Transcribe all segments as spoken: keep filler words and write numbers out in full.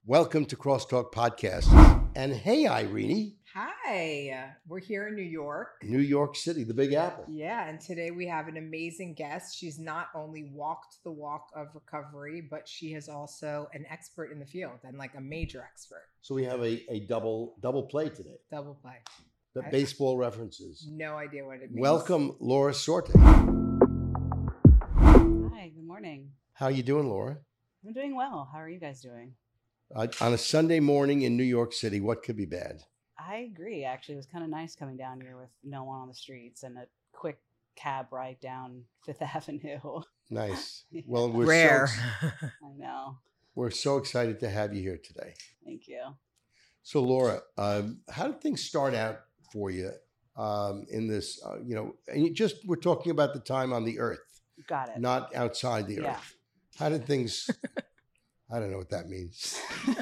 Welcome to Crosstalk Podcast. And hey, Irene. Hi, we're here in New York. New York City, the Big Apple. Yeah, and today we have an amazing guest. She's not only walked the walk of recovery, but she is also an expert in the field and like a major expert. So we have a, a double double play today. Double play. The I- baseball references. No idea what it means. Welcome, Laura Sorte. Hi, good morning. How you doing, Laura? I'm doing well. How are you guys doing? Uh, on a Sunday morning in New York City, what could be bad? I agree. Actually, it was kind of nice coming down here with no one on the streets and a quick cab ride down Fifth Avenue. Nice. Well, we're Rare. So, I know. we're so excited to have you here today. Thank you. So, Laura, um, how did things start out for you um, in this? Uh, you know, and you just we're talking about the time on the Earth, Got it. not outside the Yeah. Earth. How did things? I don't know what that means.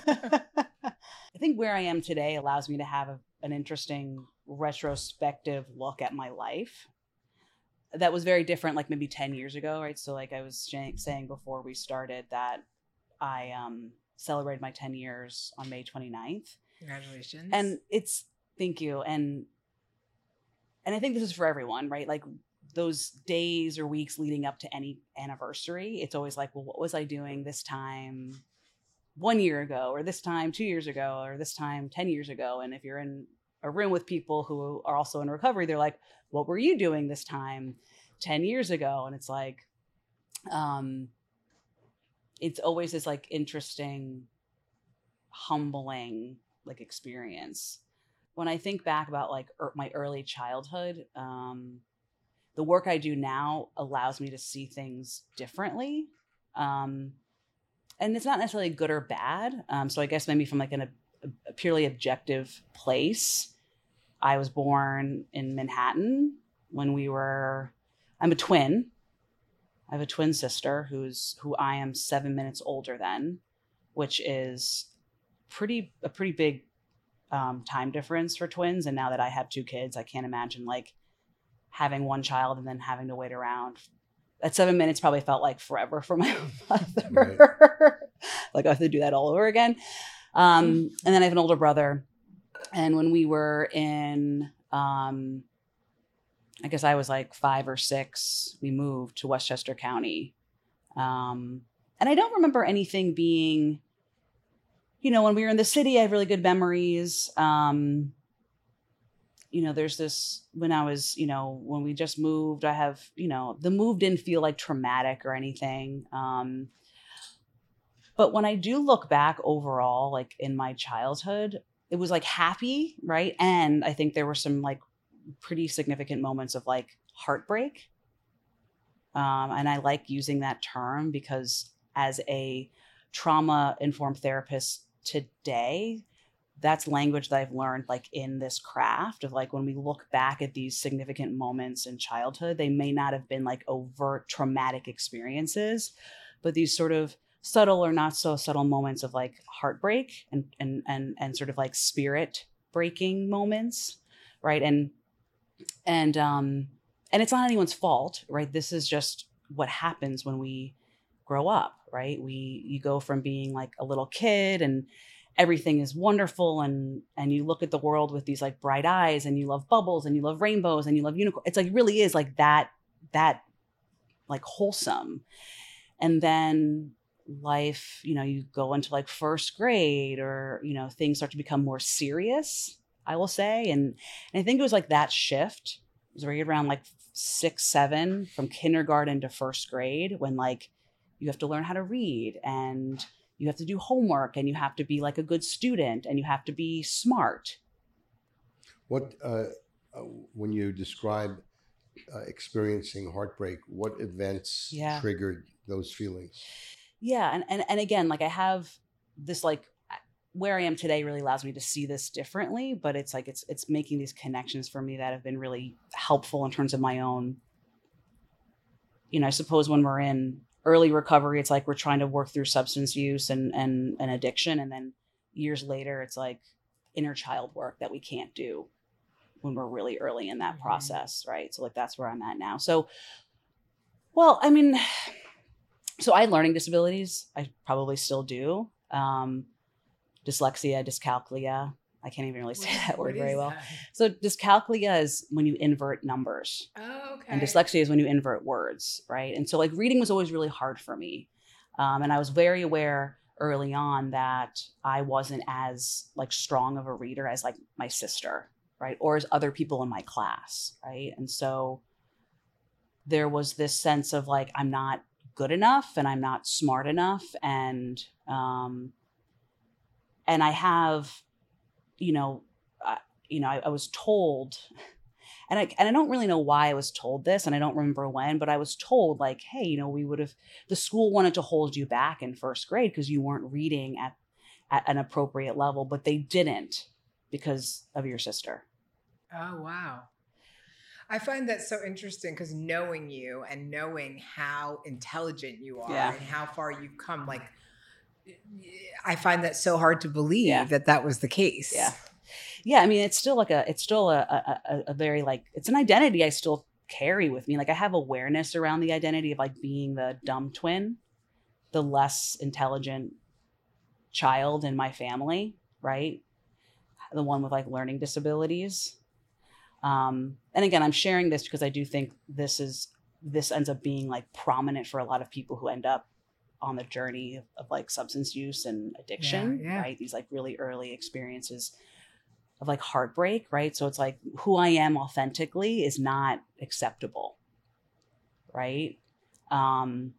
I think where I am today allows me to have a, an interesting retrospective look at my life. That was very different, like maybe ten years ago, right? So, like I was sh- saying before we started, that I um, celebrated my ten years on May twenty-ninth. Congratulations. And it's thank you. And and I think this is for everyone, right? Like those days or weeks leading up to any anniversary, it's always like, well, what was I doing this time one year ago, or this time two years ago, or this time ten years ago? And if you're in a room with people who are also in recovery, they're like, what were you doing this time ten years ago? And it's like, um, it's always this like interesting, humbling like experience. When I think back about like er- my early childhood, um, the work I do now allows me to see things differently. Um, and it's not necessarily good or bad. Um, so I guess maybe from like an, a, a purely objective place, I was born in Manhattan when we were, I'm a twin. I have a twin sister who's, who I am seven minutes older than, which is pretty, a pretty big um, time difference for twins. And now that I have two kids, I can't imagine like having one child and then having to wait around. That seven minutes probably felt like forever for my mother. Right. Like I have to do that all over again. Um, and then I have an older brother. And when we were in, um, I guess I was like five or six, we moved to Westchester County. Um, and I don't remember anything being, you know, when we were in the city, I have really good memories. Um, you know, there's this, when I was, you know, when we just moved, I have, you know, the move didn't feel like traumatic or anything. Um, but when I do look back overall, like in my childhood, it was like happy, right? And I think there were some like pretty significant moments of like heartbreak. Um, and I like using that term because as a trauma-informed therapist today, that's language that I've learned like in this craft of like when we look back at these significant moments in childhood, they may not have been like overt traumatic experiences, but these sort of subtle or not so subtle moments of like heartbreak and and and and sort of like spirit breaking moments, right? And and um and it's not anyone's fault, right? This is just what happens when we grow up, right? We you go from being like a little kid and everything is wonderful and and you look at the world with these like bright eyes and you love bubbles and you love rainbows and you love unicorns. It's like really is like that that like wholesome. And then life, you know, you go into like first grade or, you know, things start to become more serious, I will say. And, and I think it was like that shift. It was right around like six, seven from kindergarten to first grade when like you have to learn how to read and you have to do homework and you have to be like a good student and you have to be smart. What, uh, uh, when you describe uh, experiencing heartbreak, what events Yeah. triggered those feelings? Yeah. And, and, and again, like I have this, like where I am today really allows me to see this differently, but it's like, it's, it's making these connections for me that have been really helpful in terms of my own, you know, I suppose when we're in early recovery, it's like we're trying to work through substance use and, and, and addiction. And then years later, it's like inner child work that we can't do when we're really early in that mm-hmm. process. Right. So like, that's where I'm at now. So, well, I mean, so I had learning disabilities. I probably still do. Um, dyslexia, dyscalculia. I can't even really say What is- that word what very is well. that? So dyscalculia is when you invert numbers. Oh, okay. And dyslexia is when you invert words, right? And so like reading was always really hard for me. Um, and I was very aware early on that I wasn't as like strong of a reader as like my sister, right? Or as other people in my class, right? And so there was this sense of like, I'm not good enough and I'm not smart enough. And, um, and I have, you know, I, you know, I, I was told, and I, and I don't really know why I was told this, and I don't remember when, but I was told like, hey, you know, we would have, the school wanted to hold you back in first grade because you weren't reading at, at an appropriate level, but they didn't because of your sister. Oh, wow. I find that so interesting because knowing you and knowing how intelligent you are Yeah. and how far you've come, like, I find that so hard to believe Yeah. that that was the case. Yeah. Yeah. I mean, it's still like a, it's still a, a, a very like, it's an identity I still carry with me. Like I have awareness around the identity of like being the dumb twin, the less intelligent child in my family, right? The one with like learning disabilities. Um, and again, I'm sharing this because I do think this is, this ends up being like prominent for a lot of people who end up on the journey of, of like substance use and addiction, Yeah, yeah. right? These like really early experiences of like heartbreak, right? So it's like who I am authentically is not acceptable, right? Um,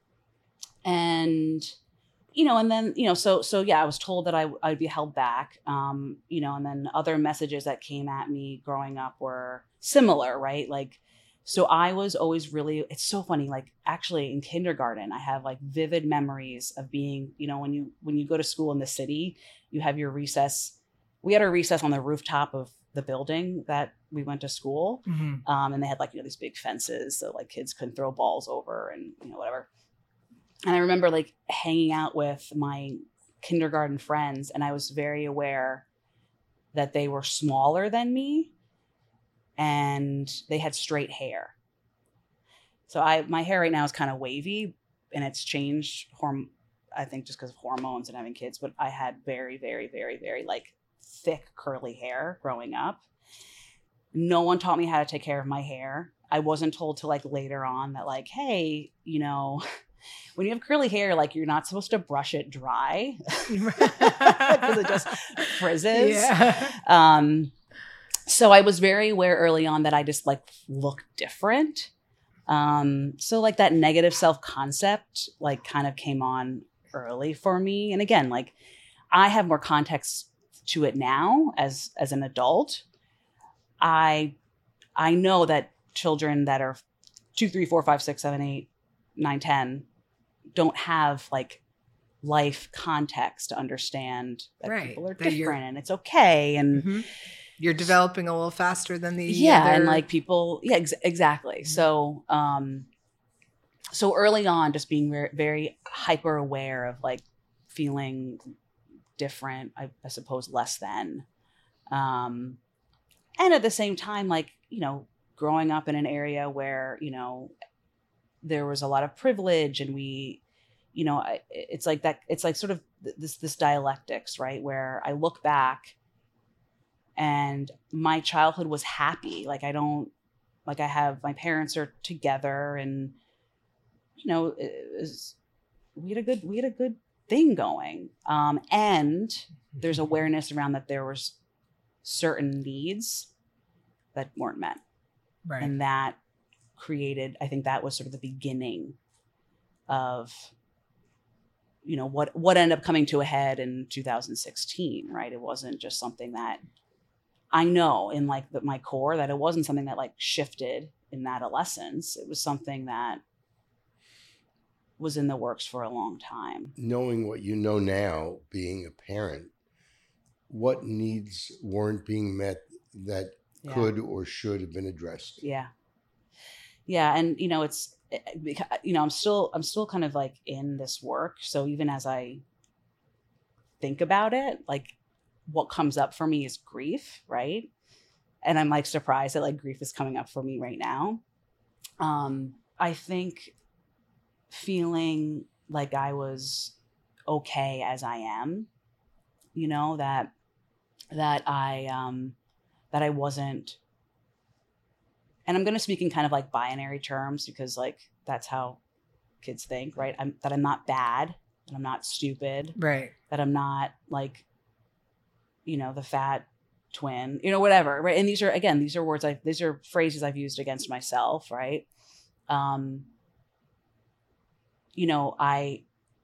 and you know, and then you know, so so yeah, I was told that I I'd be held back, um, you know, and then other messages that came at me growing up were similar, right? Like, so I was always really. It's so funny, like actually in kindergarten, I have like vivid memories of being, you know, when you when you go to school in the city, you have your recess. We had a recess on the rooftop of the building that we went to school. Mm-hmm. Um, and they had like, you know, these big fences so like kids couldn't throw balls over and, you know, whatever. And I remember like hanging out with my kindergarten friends and I was very aware that they were smaller than me and they had straight hair. So I, my hair right now is kind of wavy and it's changed, horm- I think just because of hormones and having kids, but I had very, very, very, very like thick curly hair growing up. No one taught me how to take care of my hair. I wasn't told till like later on that like, hey, you know, when you have curly hair, like you're not supposed to brush it dry because it just frizzes. Yeah. Um, so I was very aware early on that I just like looked different. Um, so like that negative self-concept like kind of came on early for me. And again, like I have more context to it now as as an adult. I I know that children that are two, three, four, five, six, seven, eight, nine, ten don't have like life context to understand that Right. people are That you're- different and it's okay. And Mm-hmm. You're developing a little faster than the yeah, other... and like people, yeah, ex- exactly. Mhm. So, um, so early on, just being very, very hyper aware of like feeling different, I, I suppose less than, um, and at the same time, like, you know, growing up in an area where, you know, there was a lot of privilege and we, you know, I, it's like that, it's like sort of this, this dialectics, right? Where I look back and my childhood was happy. Like I don't, like I have, my parents are together and, you know, it was, we had a good, we had a good thing going. Um, and there's awareness around that there was certain needs that weren't met. Right. And that created, I think that was sort of the beginning of, you know, what, what ended up coming to a head in two thousand sixteen, right? It wasn't just something that I know in like the, my core that it wasn't something that like shifted in adolescence. It was something that was in the works for a long time. Knowing what you know now, being a parent, what needs weren't being met that Yeah. could or should have been addressed? Yeah. Yeah. And, you know, it's, you know, I'm still, I'm still kind of like in this work. So even as I think about it, like what comes up for me is grief. Right. And I'm like surprised that like grief is coming up for me right now. Um, I think feeling like I was okay as I am you know, that, that I, um, that I wasn't, and I'm going to speak in kind of like binary terms because like, that's how kids think, right? I'm, that I'm not bad, that I'm not stupid, right? That I'm not like, you know, the fat twin, you know, whatever, right? And these are, again, these are words I, these are phrases I've used against myself, right? Um, you know, I,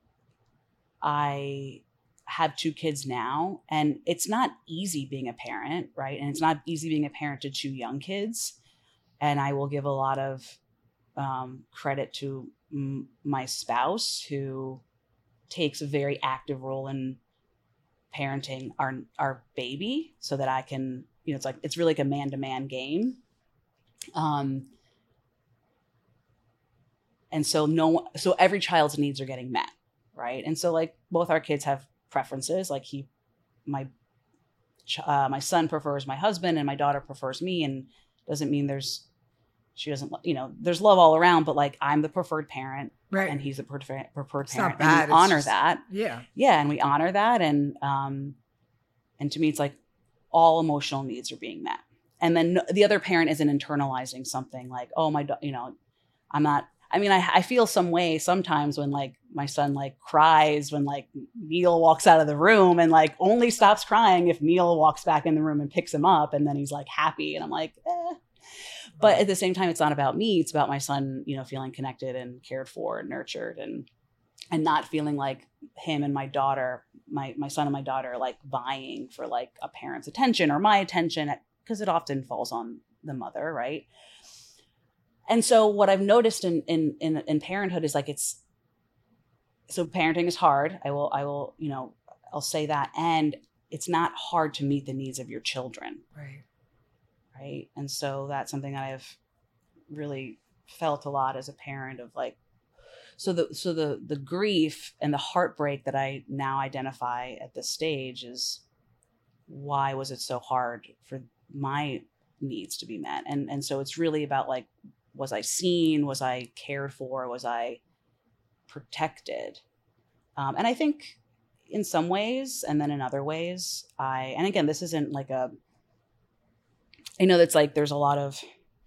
I have two kids now, and it's not easy being a parent, right? And it's not easy being a parent to two young kids. And I will give a lot of um, credit to m- my spouse, who takes a very active role in parenting our our baby, so that I can, you know, it's like it's really like a man-to-man game. Um, and so no, so every child's needs are getting met, right? And so like both our kids have preferences. Like he, my, uh, my son prefers my husband, and my daughter prefers me, and doesn't mean there's, she doesn't, you know, there's love all around, but like I'm the preferred parent, right? And he's the preferred preferred it's parent. Not bad. And we honor just, that, yeah, yeah, and we honor that, and um, and to me, it's like all emotional needs are being met, and then the other parent isn't internalizing something like, oh my, you know, I'm not. I mean, I, I feel some way sometimes when like my son like cries when like Neil walks out of the room, and like only stops crying if Neil walks back in the room and picks him up, and then he's like happy, and I'm like, eh. But at the same time, it's not about me. It's about my son, you know, feeling connected and cared for and nurtured, and and not feeling like him and my daughter, my my son and my daughter, are like vying for like a parent's attention or my attention, because it often falls on the mother, right? And so what I've noticed in, in, in, in parenthood is like, it's, so parenting is hard. I will, I will, you know, I'll say that. And it's not hard to meet the needs of your children. right. Right. And so that's something that I've really felt a lot as a parent of like, so the, so the, the grief and the heartbreak that I now identify at this stage is, why was it so hard for my needs to be met? And, and so it's really about like, was I seen? Was I cared for? Was I protected? Um, and I think in some ways, and then in other ways, I, and again, this isn't like a, I know that's like, there's a lot of,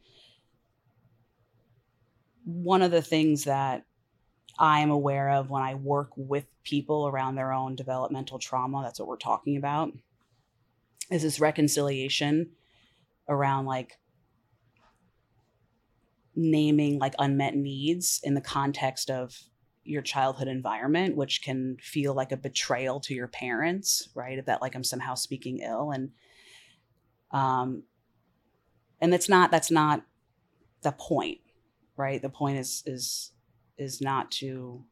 one of the things that I'm aware of when I work with people around their own developmental trauma, that's what we're talking about, is this reconciliation around like, naming like unmet needs in the context of your childhood environment, which can feel like a betrayal to your parents, right? That like I'm somehow speaking ill, and um, and that's not that's not the point, right? The point is is is not to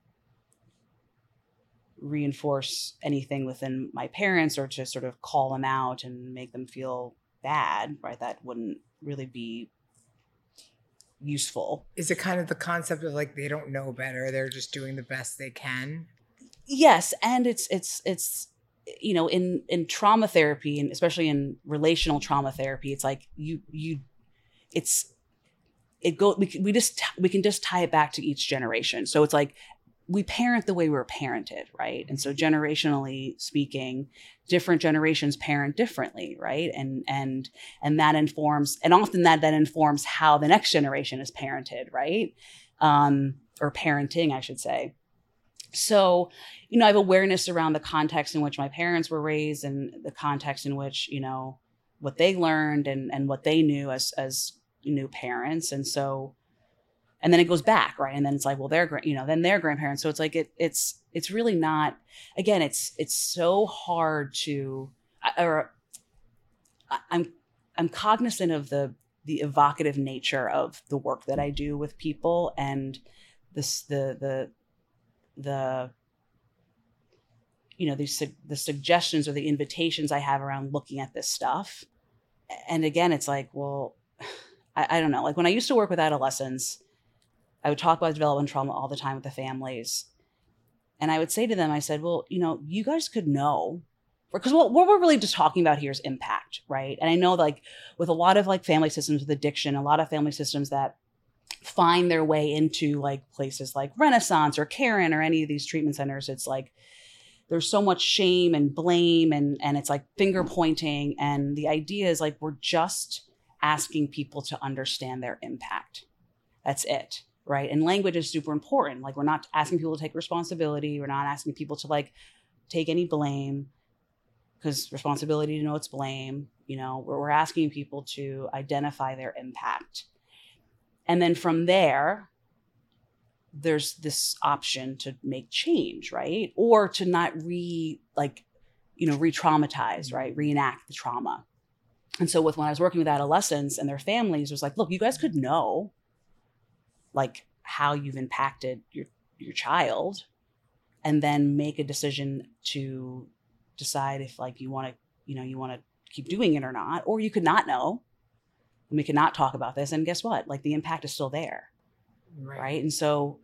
reinforce anything within my parents or to sort of call them out and make them feel bad, right? That wouldn't really be useful. Is it kind of the concept of like they don't know better, they're just doing the best they can? Yes, and it's it's it's you know, in in trauma therapy, and especially in relational trauma therapy, it's like you you it's it go we can, we just we can just tie it back to each generation. So it's like we parent the way we were parented, right? And so generationally speaking, different generations parent differently, right? And and and that informs, and often that then informs how the next generation is parented, right? Um, or parenting, I should say. So, you know, I have awareness around the context in which my parents were raised, and the context in which, you know, what they learned and and what they knew as as new parents, and so. And then it goes back, right? And then it's like, well, they're, you know, then they're grandparents. So it's like, it, it's, it's really not, again, it's, it's so hard to, or I'm, I'm cognizant of the, the evocative nature of the work that I do with people, and this, the, the, the, you know, these, the suggestions or the invitations I have around looking at this stuff. And again, it's like, well, I, I don't know, like when I used to work with adolescents, I would talk about development trauma all the time with the families. And I would say to them, I said, well, you know, you guys could know, because what, what we're really just talking about here is impact, right? And I know like with a lot of like family systems with addiction, a lot of family systems that find their way into like places like Renaissance or Caron or any of these treatment centers, it's like there's so much shame and blame and, and it's like finger pointing. And the idea is like, we're just asking people to understand their impact. That's it. Right. And language is super important. Like we're not asking people to take responsibility. We're not asking people to like take any blame, because responsibility to know it's blame. You know, we're, we're asking people to identify their impact. And then from there, there's this option to make change, right? Or to not re like, you know, re-traumatize, right? Reenact the trauma. And so with when I was working with adolescents and their families, it was like, look, you guys could know like how you've impacted your, your child and then make a decision to decide if like you want to, you know, you want to keep doing it or not, or you could not know and we could not talk about this. And guess what? Like the impact is still there. Right. right. And so,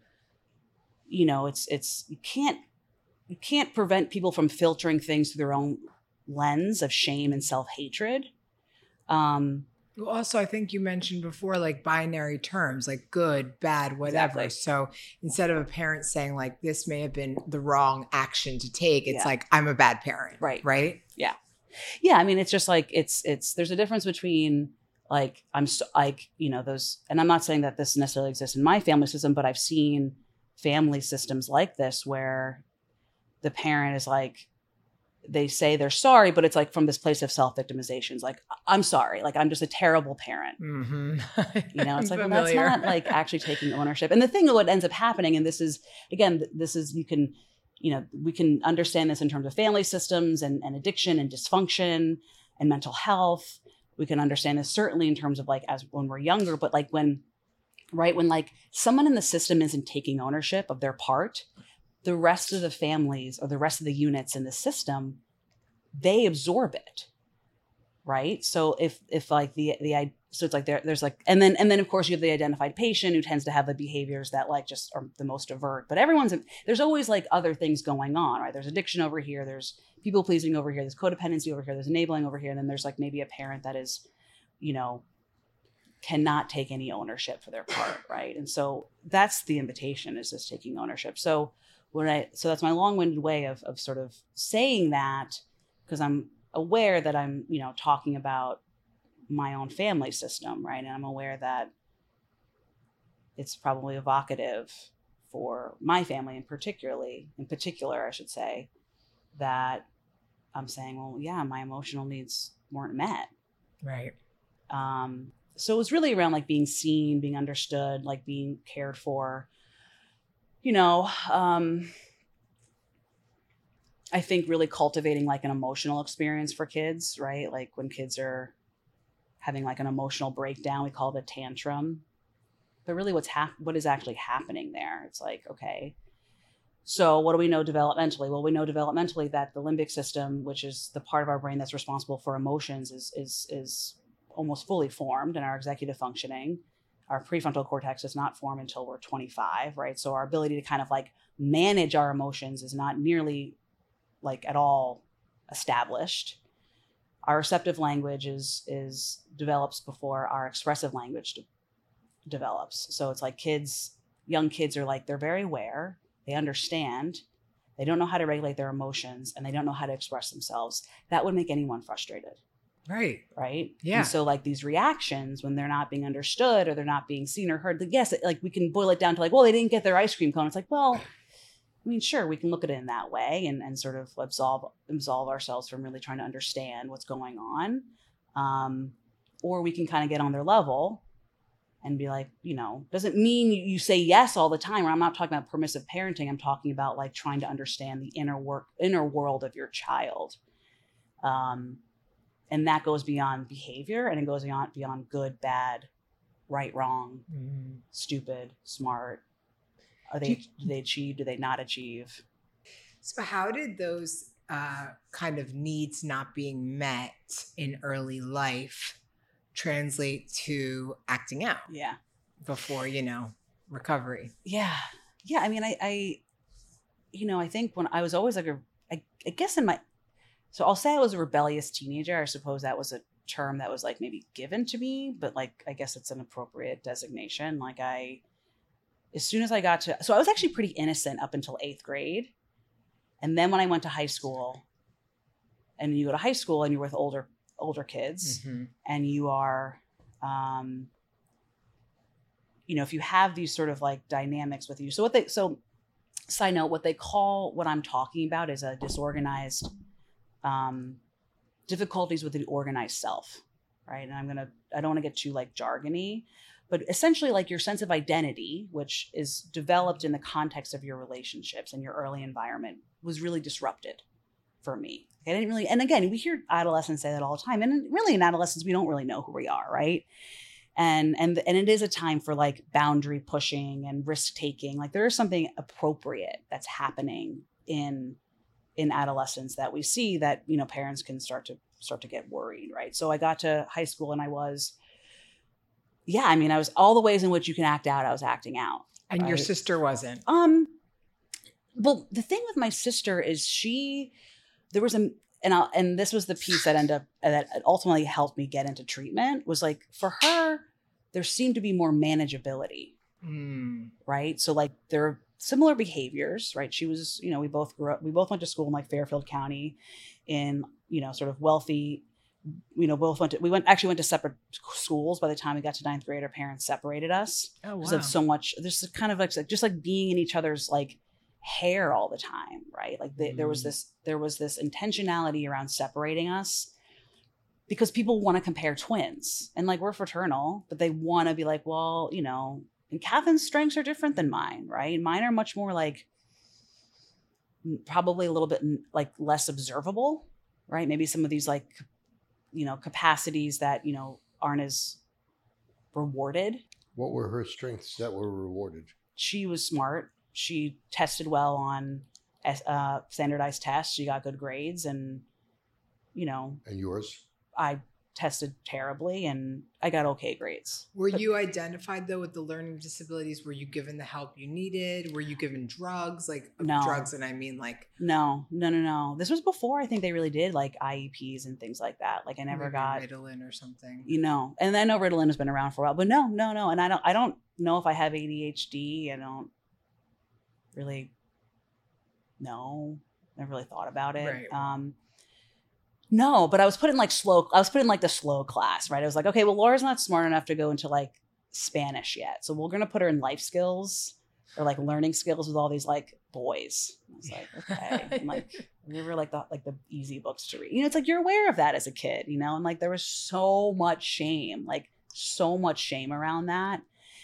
you know, it's, it's, you can't, you can't prevent people from filtering things through their own lens of shame and self-hatred. Um, Well, also, I think you mentioned before, like binary terms, like good, bad, whatever. Exactly. So instead of a parent saying like, this may have been the wrong action to take, it's Yeah. like, I'm a bad parent. Right. Right. Yeah. Yeah. I mean, it's just like, it's, it's, there's a difference between like, I'm so, like, you know, those, and I'm not saying that this necessarily exists in my family system, but I've seen family systems like this where the parent is like, they say they're sorry, but it's like from this place of self-victimization. It's like, I'm sorry. Like, I'm just a terrible parent. Mm-hmm. You know, it's like, well, Familiar. that's not like actually taking ownership. And the thing of what ends up happening, and this is, again, this is, you can, you know, we can understand this in terms of family systems and, and addiction and dysfunction and mental health. We can understand this certainly in terms of like, as when we're younger, but like when, right, when like someone in the system isn't taking ownership of their part, the rest of the families or the rest of the units in the system, they absorb it. Right. So if, if like the, the, so it's like there, there's like, and then, and then of course you have the identified patient who tends to have the behaviors that like just are the most overt, but everyone's, there's always like other things going on, right? There's addiction over here. There's people pleasing over here. There's codependency over here. There's enabling over here. And then there's like maybe a parent that is, you know, cannot take any ownership for their part. Right. And so that's the invitation, is just taking ownership. So when I, so that's my long-winded way of, of sort of saying that, because I'm aware that I'm, you know, talking about my own family system, right? And I'm aware that it's probably evocative for my family in particularly, in particular, I should say, that I'm saying, well, yeah, my emotional needs weren't met. Right. Um, so it was really around like being seen, being understood, like being cared for, you know, um, I think really cultivating like an emotional experience for kids, right? Like when kids are having like an emotional breakdown, we call it a tantrum. But really what's hap- what is actually happening there? It's like, okay, so what do we know developmentally? Well, we know developmentally that the limbic system, which is the part of our brain that's responsible for emotions, is is is almost fully formed in our executive functioning. Our prefrontal cortex does not form until we're twenty-five, right? So our ability to kind of like manage our emotions is not nearly like at all established. Our receptive language is is develops before our expressive language de- develops. So it's like kids, young kids are like, they're very aware, they understand, they don't know how to regulate their emotions, and they don't know how to express themselves. That would make anyone frustrated. Right. Right. Yeah. And so like these reactions when they're not being understood or they're not being seen or heard, like, yes, like we can boil it down to like, well, they didn't get their ice cream cone. It's like, well, I mean, sure, we can look at it in that way and, and sort of absolve, absolve ourselves from really trying to understand what's going on. Um, or we can kind of get on their level and be like, you know, doesn't mean you say yes all the time. Or I'm not talking about permissive parenting. I'm talking about like trying to understand the inner work, inner world of your child. Um, and that goes beyond behavior, and it goes beyond, beyond good, bad, right, wrong, mm-hmm. stupid, smart. Are they, do they achieve? Do they not achieve? So how did those uh, kind of needs not being met in early life translate to acting out? Yeah. Before, you know, recovery. Yeah. Yeah. I mean, I, I, you know, I think when I was always like a, I, I guess in my, so I'll say I was a rebellious teenager. I suppose that was a term that was like maybe given to me, but like, I guess it's an appropriate designation. Like I, as soon as I got to, so I was actually pretty innocent up until eighth grade. And then when I went to high school, and you go to high school and you're with older older kids, mm-hmm. and you are, um, you know, if you have these sort of like dynamics with you. So what they, so side note, what they call, what I'm talking about is a disorganized, um, difficulties with the organized self, right? And I'm going to, I don't want to get too like jargony, but essentially like your sense of identity, which is developed in the context of your relationships and your early environment, was really disrupted for me. I didn't really, and again, we hear adolescents say that all the time. And really in adolescence, we don't really know who we are, right? And and and it is a time for like boundary pushing and risk taking. Like there is something appropriate that's happening in in adolescence that we see that, you know, parents can start to start to get worried, right? So I got to high school and I was, yeah, I mean, I was all the ways in which you can act out, I was acting out. And right? your sister wasn't? Um, well, the thing with my sister is she, there was a, and I'll, and this was the piece that ended up, that ultimately helped me get into treatment, was like, for her, there seemed to be more manageability, mm. right? So like there are similar behaviors, right? She was, you know, we both grew up, we both went to school in like Fairfield County in, you know, sort of wealthy, you know, both went to, we went, actually went to separate schools. By the time we got to ninth grade, our parents separated us. Oh, wow. Because of so much, there's kind of like, just like being in each other's like hair all the time, right? Like the, mm. there was this, there was this intentionality around separating us because people want to compare twins, and like we're fraternal, but they want to be like, well, you know, and Catherine's strengths are different than mine, right? And mine are much more like, probably a little bit like less observable, right? Maybe some of these like, you know, capacities that, you know, aren't as rewarded. What were her strengths that were rewarded? She was smart. She tested well on uh, standardized tests. She got good grades, and, you know. And yours? I tested terribly and I got okay grades. Were but, you identified though with the learning disabilities? Were you given the help you needed? Were you given drugs? Like no. drugs, and I mean like no, no, no, no. This was before I think they really did like I E Ps and things like that. Like I never got Ritalin or something. You know, and I know Ritalin has been around for a while, but no, no, no. And I don't, I don't know if I have A D H D. I don't really know. Never really thought about it. Right. Um, No, but I was put in like slow, I was put in like the slow class, right? I was like, okay, well, Laura's not smart enough to go into like Spanish yet. So we're going to put her in life skills or like learning skills with all these like boys. I was like, okay. And like, we were like the, like the easy books to read. You know, it's like, you're aware of that as a kid, you know? And like, there was so much shame, like so much shame around that.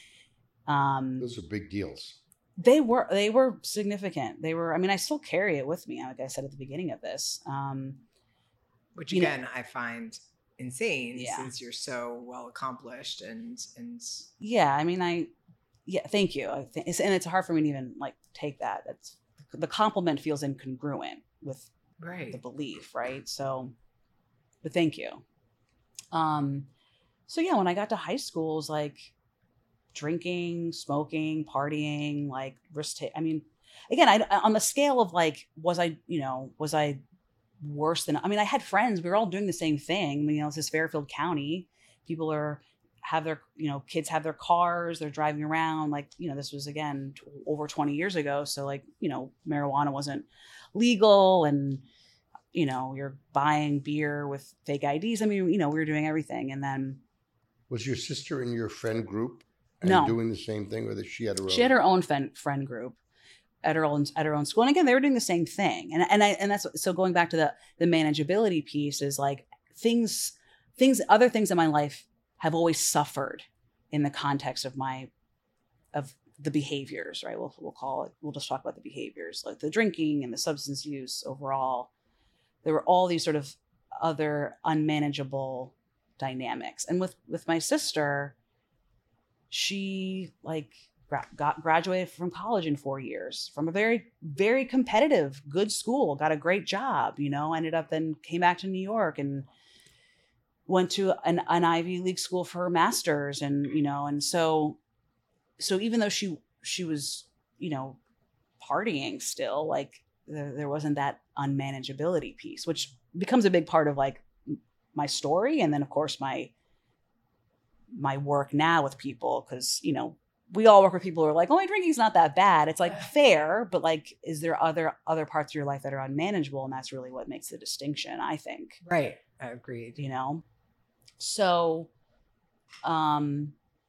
Um, Those are big deals. They were, they were significant. They were, I mean, I still carry it with me. Like I said at the beginning of this, um, which again, you know, I find insane yeah. since you're so well accomplished and, and yeah, I mean, I, yeah, thank you. I think it's, and it's hard for me to even like take that. That's the compliment feels incongruent with right. the belief. Right. So, but thank you. Um, so yeah, when I got to high school, it was like drinking, smoking, partying, like risk take. I mean, again, I, on the scale of like, was I, you know, was I worse than, I mean, I had friends, we were all doing the same thing. I mean, you know, this is Fairfield County. People are, have their, you know, kids have their cars, they're driving around. Like, you know, this was again, t- over twenty years ago. So like, you know, marijuana wasn't legal, and, you know, you're buying beer with fake I Ds. I mean, you know, we were doing everything. And then. Was your sister in your friend group and no. doing the same thing, or that she had her own? She had her own friend, friend group. At her own at her own school, and again, they were doing the same thing, and and I and that's so going back to the the manageability piece is like things things other things in my life have always suffered in the context of my of the behaviors, right? We'll we'll call it. We'll just talk about the behaviors, like the drinking and the substance use. Overall, there were all these sort of other unmanageable dynamics, and with with my sister, she like. got graduated from college in four years from a very, very competitive, good school, got a great job, you know, ended up then came back to New York and went to an, an Ivy League school for her master's. And, you know, and so, so even though she, she was, you know, partying still, like there, there wasn't that unmanageability piece, which becomes a big part of like my story. And then of course my, my work now with people, because, you know, we all work with people who are like, oh, my drinking's not that bad. It's like fair, but like, is there other other parts of your life that are unmanageable? And that's really what makes the distinction, I think. Right. I agreed. You know? So, um,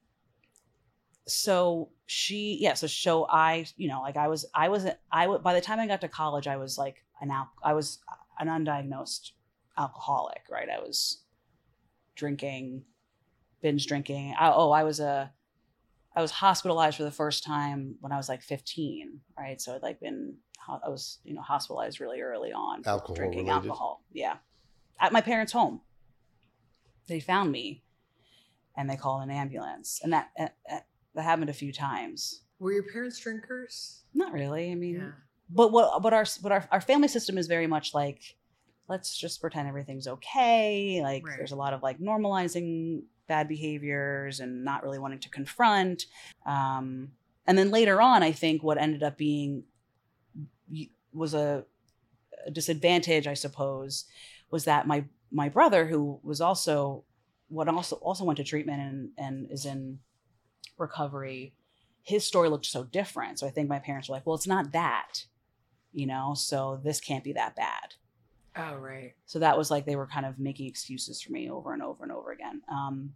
so she, yeah, so, so I, you know, like I was, I was, I would, by the time I got to college, I was like an al- I was an undiagnosed alcoholic, right? I was drinking, binge drinking. I, oh, I was a, I was hospitalized for the first time when I was like fifteen, right? So I'd like been, I was, you know, hospitalized really early on for Alcohol drinking related. alcohol. Yeah. At my parents' home. They found me and they called an ambulance. And that, uh, uh, that happened a few times. Were your parents drinkers? Not really. I mean, Yeah. but what, but our, but our, our family system is very much like, let's just pretend everything's okay. Like Right. there's a lot of like normalizing bad behaviors and not really wanting to confront. Um, and then later on, I think what ended up being was a, a disadvantage, I suppose, was that my my brother, who was also what also also went to treatment and and is in recovery, his story looked so different. So I think my parents were like, well, it's not that, you know, so this can't be that bad. Oh, right. So that was like they were kind of making excuses for me over and over and over again. Um,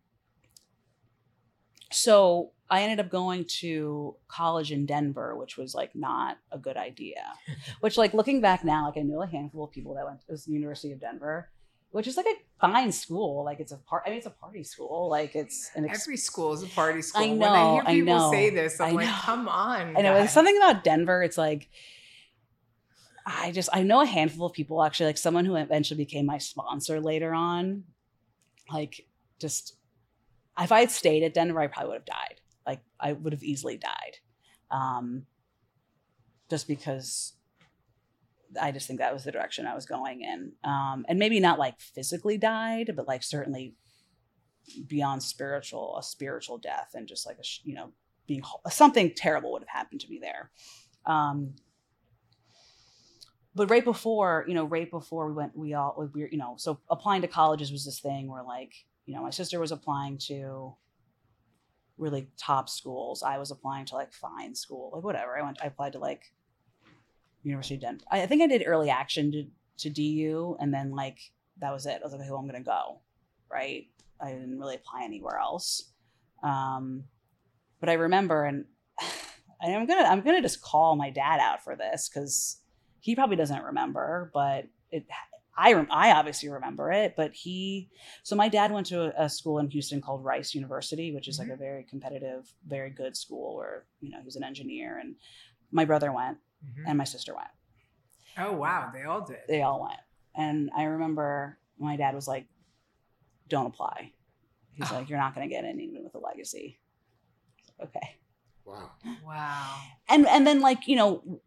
so I ended up going to college in Denver, which was like not a good idea. Which, like looking back now, like I know a handful of people that went. It was the University of Denver, which is like a fine school. Like it's a part. I mean, it's a party school. Like it's an ex- Every school is a party school. I know. When I hear I people know, say this, I'm I like, know. come on. I know. guys. There's something about Denver. It's like. I just, I know a handful of people actually, like someone who eventually became my sponsor later on, like just, if I had stayed at Denver, I probably would have died. Like I would have easily died. Um, just because I just think that was the direction I was going in. Um, and maybe not like physically died, but like certainly beyond spiritual, a spiritual death and just like, a, you know, being, something terrible would have happened to me there. Um, But right before, you know, right before we went, we all, we were, you know, so applying to colleges was this thing where like, you know, my sister was applying to really top schools. I was applying to like fine school, like whatever. I went, I applied to like University of Denver. I, I think I did early action to, to D U and then like, that was it. I was like, okay, well, I'm going to go. Right. I didn't really apply anywhere else. Um, but I remember, and I'm going to, I'm going to just call my dad out for this because he probably doesn't remember, but it, I, I obviously remember it, but he, so my dad went to a, a school in Houston called Rice University, which is Mm-hmm. like a very competitive, very good school where, you know, he was an engineer and my brother went Mhm. and my sister went. Oh, wow. They all did. They all went. And I remember my dad was like, don't apply. He's Oh. like, you're not going to get in even with a legacy. Okay. Wow. Wow. And, and then like, you know,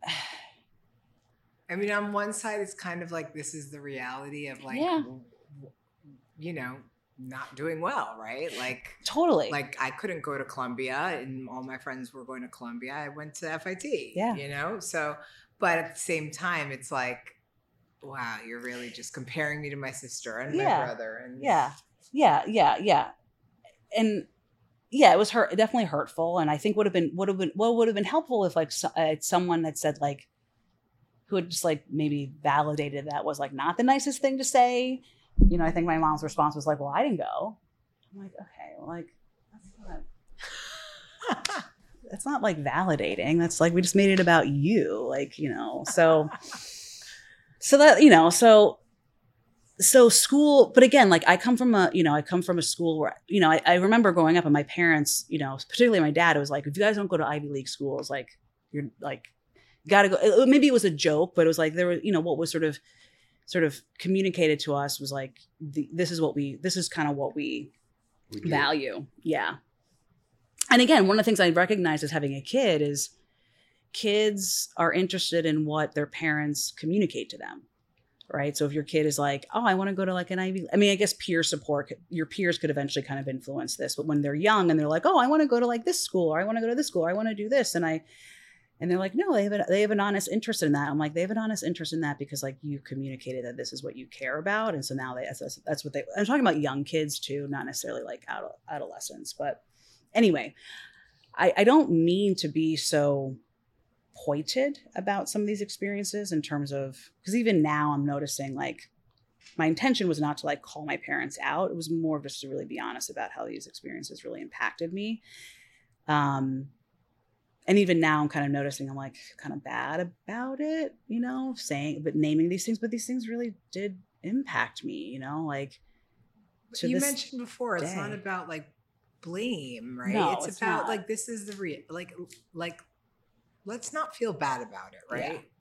I mean, on one side, it's kind of like this is the reality of like, Yeah. w- w- you know, not doing well, right? Like, totally. like I couldn't go to Columbia, and all my friends were going to Columbia. I went to F I T. Yeah. You know, so but at the same time, it's like, wow, you're really just comparing me to my sister and Yeah. my brother, and Yeah, yeah, yeah, yeah, and yeah, it was hurt. Definitely hurtful, and I think would have been would have been what would have been helpful if like so, uh, someone had said like, who had just like maybe validated that was like not the nicest thing to say. You know, I think my mom's response was like, "Well, I didn't go." I'm like, okay, well, like that's not that's not like validating. That's like we just made it about you, like you know. So, so that you know, so. So school, but again, like I come from a, you know, I come from a school where, you know, I, I remember growing up and my parents, you know, particularly my dad, it was like, if you guys don't go to Ivy League schools, like you're like, you gotta go. Maybe it was a joke, but it was like, there were, you know, what was sort of, sort of communicated to us was like, the, this is what we, this is kind of what we, We do. value. Yeah. And again, one of the things I recognize as having a kid is kids are interested in what their parents communicate to them. Right. So if your kid is like, oh, I want to go to like an Ivy, I mean, I guess peer support, your peers could eventually kind of influence this. But when they're young and they're like, oh, I want to go to like this school, or I want to go to this school, or I want to do this. And I, and they're like, no, they have, a, they have an honest interest in that. I'm like, they have an honest interest in that because like you communicated that this is what you care about. And so now they, that's, that's what they, I'm talking about young kids too, not necessarily like adult, adolescents. But anyway, I, I don't mean to be so pointed about some of these experiences in terms of, because even now I'm noticing like my intention was not to like call my parents out. It was more just to really be honest about how these experiences really impacted me. Um, and even now I'm kind of noticing I'm like kind of bad about it, you know, saying, but naming these things, but these things really did impact me, you know, like to you this mentioned before, it's not day. about like blame, right? No, it's, it's about not. like, this is the real, like, like, let's not feel bad about it, right? Yeah.